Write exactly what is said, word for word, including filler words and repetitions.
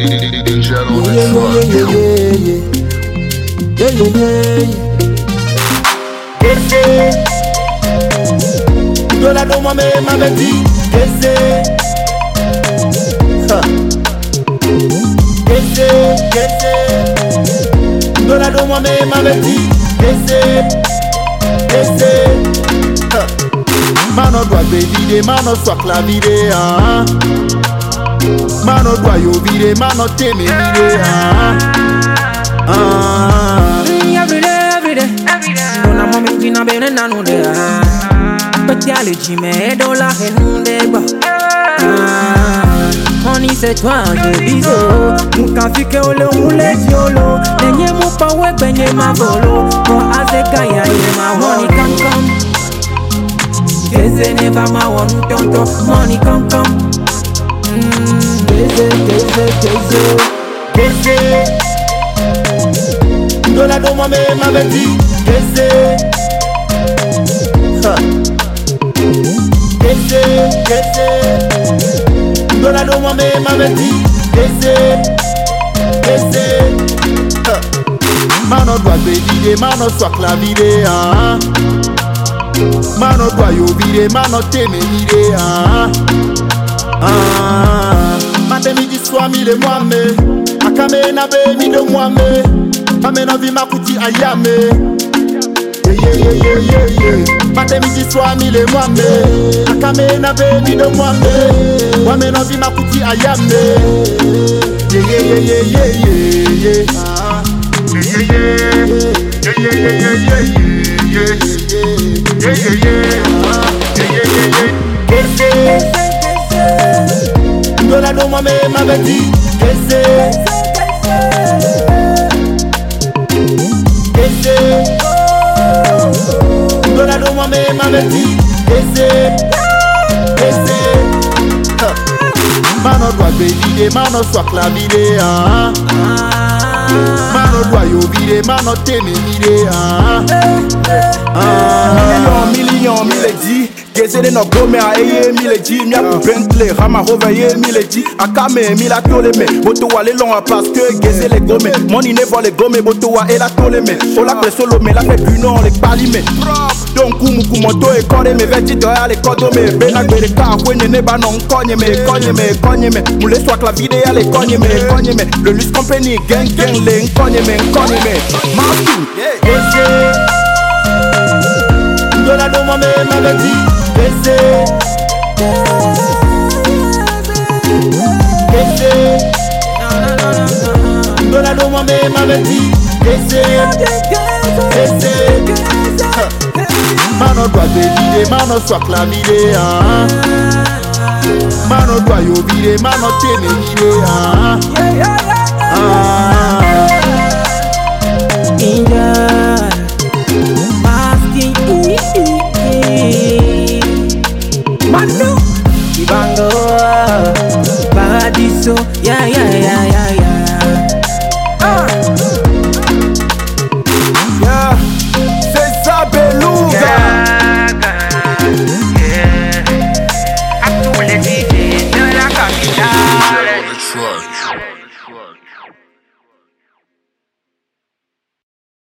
Yeah, yeah, yeah, yeah, yeah, yeah, yeah. Kese, dola do mame mabeti. Kese, ha. Kese, kese, dola do mame mabeti. Kese, kese, ha. Mano doit vide, mano soit la vide, ah. Mano doit yo vide, mano teme vide, ah. Ah. Every day, every day, every day. Dona mami kina bene na no de, ah. Petit ale jime dola henu de ba. Ah. Money c'est toi, je biso. Muka fike ole mule tiolo. Nenye mupa we benye ma volo. Mo azeka ya ye ma money come come. Kese never ma want tonto. Money come come. Mm. Kese, kese, kese, kese. Dola do mame mabeti. Kese, ha. Kese, kese. Dola do mame mabeti. Kese, kese, ha. Mano doit vide, mano soit la vide, ah. Mano doit yo vide, mano teme vide, ah. Ah. Mate mi di swa mi le mwame. Akame na be mi de mwame. Mame na vi makuti ayame. Yeah, yeah, yeah, yeah, yeah, yeah. Mate mi di swa mi le mwame. Akame na be mi de mwame. Mame na vi makuti ayame. Yeah, yeah, yeah, yeah, yeah, yeah, yeah. Ah. Yeah, yeah, yeah. Yeah, yeah, yeah, yeah, yeah, yeah. Yeah, yeah, yeah. Ah. Yeah, yeah, yeah, yeah. Kese, kese. Dola do mame mabeti. Kese, kese. Dola do mame mabeti. Kese, kese. Ha. Mano doit vide, mano soit la vide, ah. Mano doit yo vide, mano teme vide, ah. Million, million, mille dit. Gezele no gome a eye mille dit. Mia pou Bentley, rama roveye mille dit. Akame, mila tole me. Boto wa le long parce que gezele gome. Money ne vole gome, boto wa e la tole me. Ola pre solo me, la fe buno, le pali me. Donc kumu kumoto e kore me. Veti to ya le kodo me. Bena gwere ka kwenye ne ba non konye me. Konye me, konye me. Moule soit la vide ya le konye me, konye me. Le Luce Company, gang gang le konye me, konye me. Martin, Kese, dola do mame mabeti. Kese, kese. Dola do mame mabeti. Kese, kese. Ha. Mano doit vide, mano soit la vide, ah. Mano doit yo vide, mano teme vide, ah. Ah. Inja, masking, Manu, Ibango, Paradiso, yeah, yeah, yeah.